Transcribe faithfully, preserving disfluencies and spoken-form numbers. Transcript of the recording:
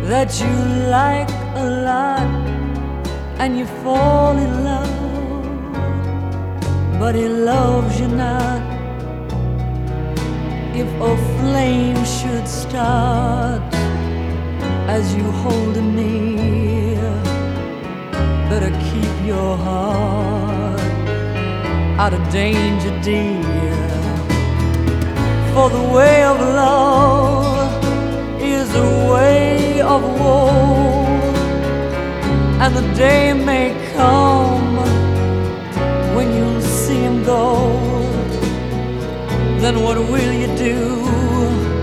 that you like a lot and you fall in love, but he loves you not. If a flame should start as you hold him near, better keep your heart out of danger, dear. For the way of love is a way of woe, and the day may